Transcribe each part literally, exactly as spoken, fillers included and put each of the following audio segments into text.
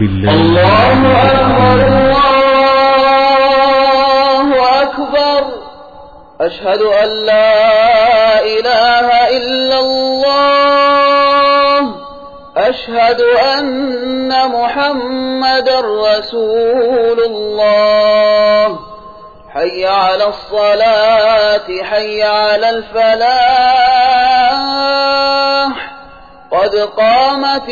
الله أكبر الله أكبر أشهد أن لا إله إلا الله أشهد أن محمدا رسول الله حي على الصلاة حي على الفلاح قد قامت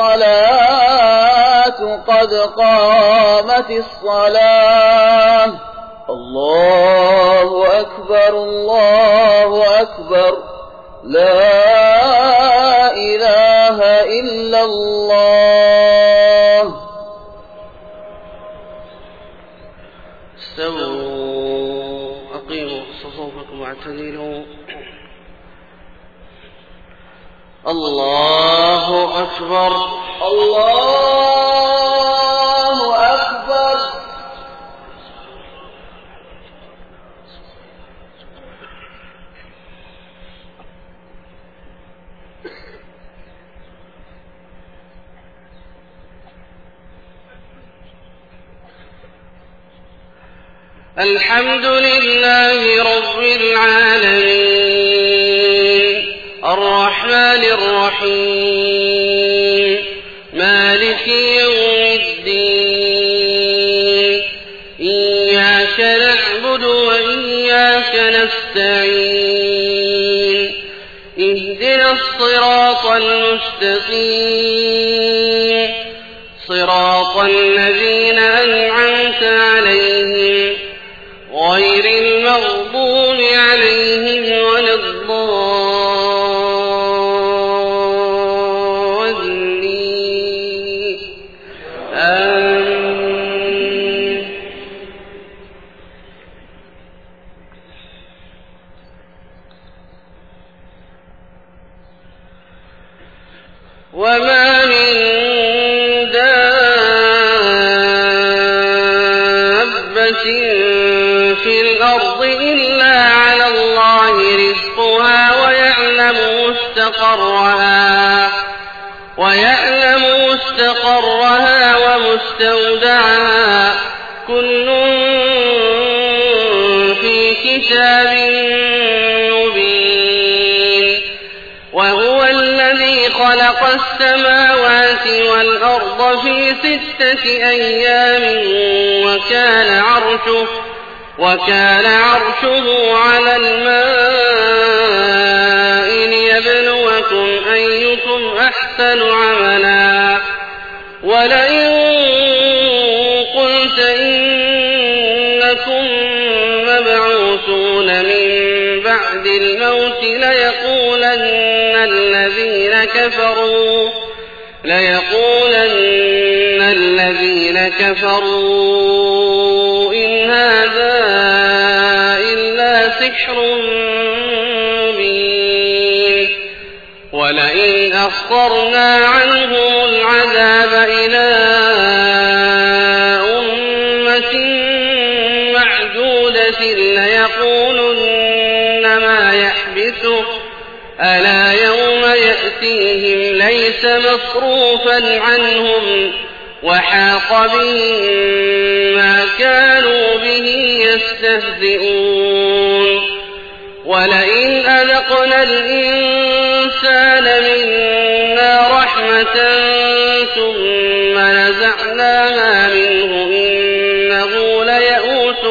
الصلاة قد قامت الصلاة الله أكبر الله أكبر لا إله إلا الله. استووا أقيموا صفوفكم واعتدلوا. الله أكبر الله أكبر. الحمد لله رب العالمين الرحمن الرحيم مالك يوم الدين إياك نعبد وإياك نستعين اهدنا الصراط المستقيم صراط الذين أنعمت عليهم غير المغضوب عليهم ولا الضالين آمين. وما من دابة في الأرض إلا على الله رزقها ويعلم مستقرها ويعلم مستقرها ومستودعها كل في كتاب مبين. وهو الذي خلق السماوات والأرض في ستة أيام وكان عرشه وكان عرشه على الماء ليبلوكم أيكم أحسن عملا. ولئن قلت إنكم مبعوثون من بعد الموت ليقولن الذين كفروا ليقولن الذين كفروا إن هذا إلا سحر مبين. ولئن أخرنا عنهم العذاب إلى أمة معدودة ليقولن ما يحبسه ألا يوم يأتيهم ليس مصروفا عنهم وحاق بهم ما كانوا به يستهزئون. ولئن أذقنا الإنسان منا رحمة ثم نزعناها منه إنه ليئوس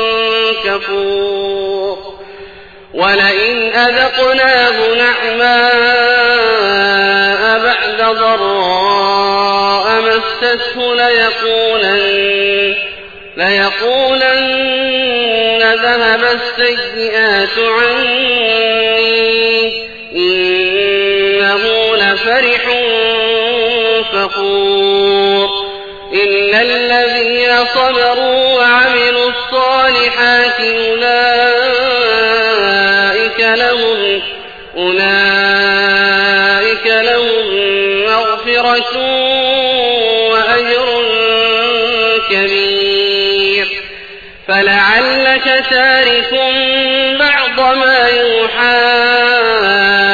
كفور. ولئن أذقناه نعماء بعد ضراء مسته ليقولن ليقولن ذهب السيئات عني إنه لفرح فخور. إلا الذين صبروا وعملوا الصالحات أولئك لهم أولئك لهم مغفرة وأجر كبير. فلعلك تارك بعض ما يوحى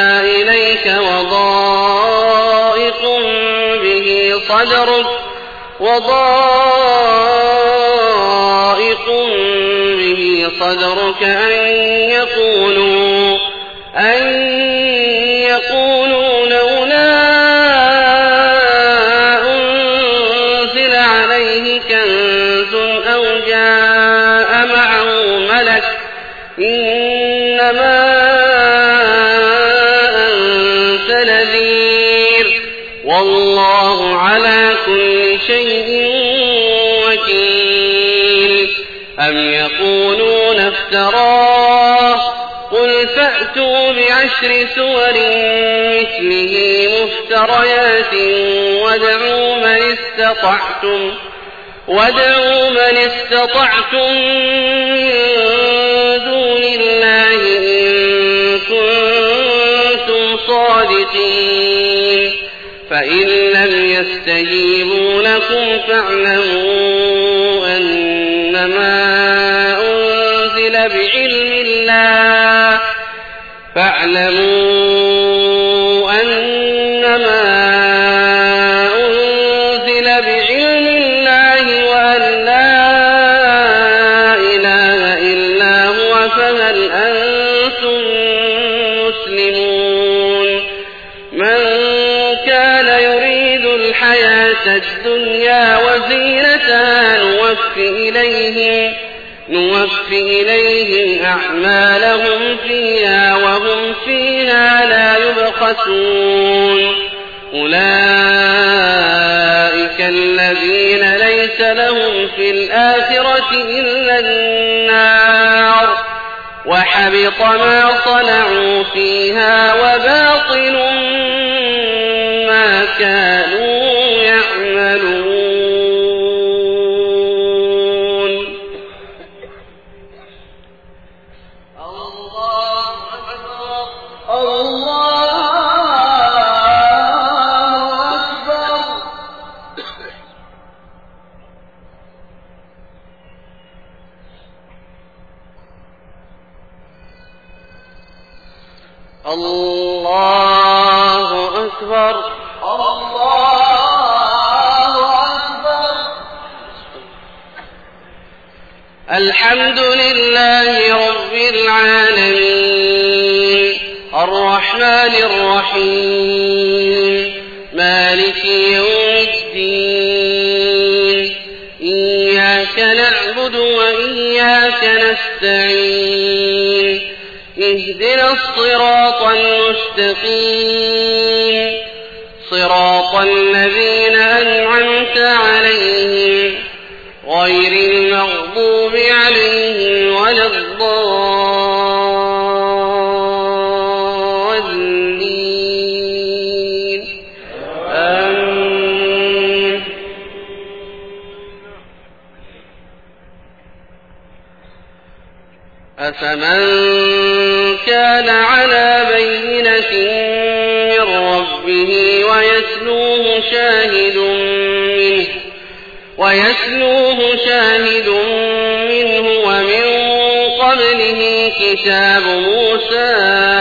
إليك وضائق به صدرك وضائق به صدرك أن يقولوا أن يقولوا لولا أنزل عليه كنز أو جاء معه ملك إنما أنت نذير والله على كل شيء وكيل. أم يقولون افتراه قل فأتوا بعشر سور مثله مفتريات وادعوا من استطعتم وادعوا من استطعتم من دون الله إن كنتم صادقين. فإن لم يستجيبوا لكم فاعلموا أنما أنزل بعلم الله فاعلموا أنما أنزل بعلم الله وأن لا إله إلا هو فهل أنتم مسلمون. من كان يريد الحياة الدنيا وزينتها نوفي إليهم نوفي إليهم أعمالهم فيها وهم فيها لا يبخسون. أولئك الذين ليس لهم في الآخرة إلا النار وحبط ما صنعوا فيها وباطل ما كانوا يعملون. الله أكبر الله أكبر. الحمد لله رب العالمين الرحمن الرحيم مالك يوم الدين إياك نعبد وإياك نستعين اهدنا الصراط المستقيم صراط الذين أنعمت عليهم غير المغضوب عليهم ولا الضالين آمين. أفمن كان على بينة من ربه ويتلوه شاهد منه ويتلوه شاهد منه ومن قبله كتاب موسى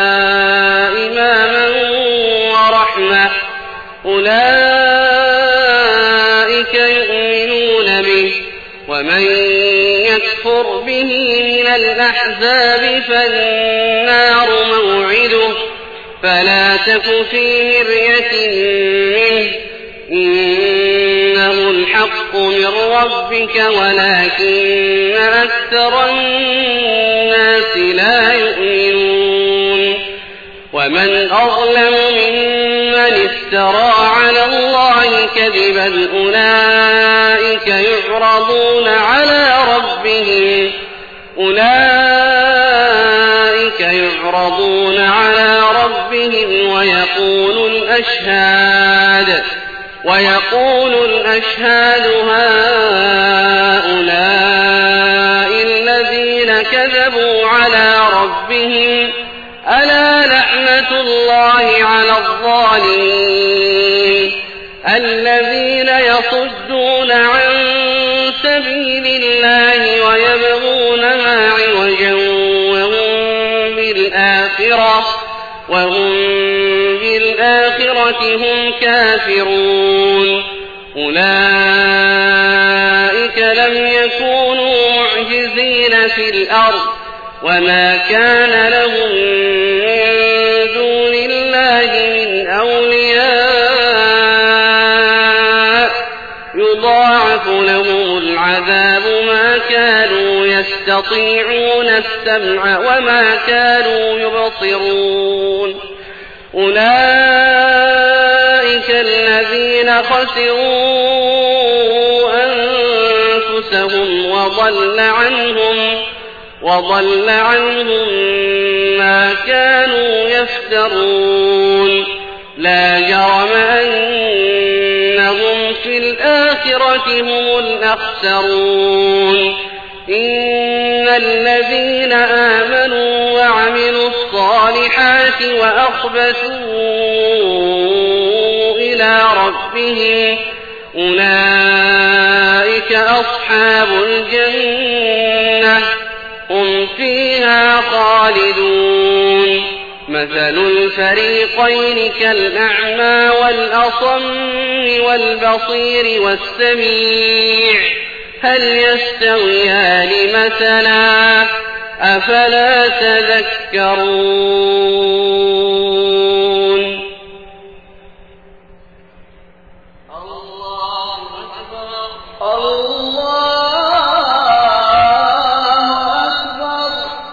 إماما ورحمة أولئك يؤمنون به ومن يكفر به من الأحزاب فالنار موعده فلا تك في مرية منه إنه الحق من ربك ولكن أكثر الناس لا يؤمنون. ومن أظلم ممن افترى على الله كذبا أولئك يعرضون على ربهم أولئك يعرضون على ربهم ويقول الأشهاد ويقول الأشهاد هؤلاء الذين كذبوا على ربهم ألا لعنة الله على الظالمين الذين يصدون عن سبيل الله ويبغونها عوجا وهم بالآخرة وهم بالآخرة هم كافرون. أولئك لم يكونوا معجزين في الأرض وما كان لهم من دون الله من أولياء يضاعف لهم العذاب ما كانوا يستطيعون السمع وما كانوا يبصرون أولئك الذين خسروا أنفسهم وضل عنهم وضل عنهم ما كانوا يفترون لا جرم أنهم في الآخرة هم الأخسرون إن الذين آمنوا وعملوا الصالحات وأخبتوا إلى ربهم أولئك أصحاب الجنة هم فيها خالدون مثل الفريقين كالأعمى والأصم والبصير والسميع هل يستويان مثلا أفلا تذكرون الله أكبر الله أكبر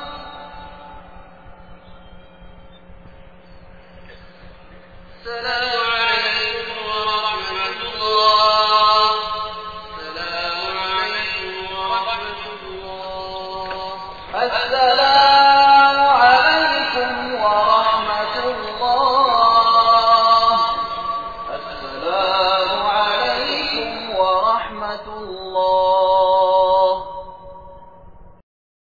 السلام عليكم ورحمة الله السلام عليكم ورحمة الله السلام عليكم ورحمة الله السلام عليكم ورحمة الله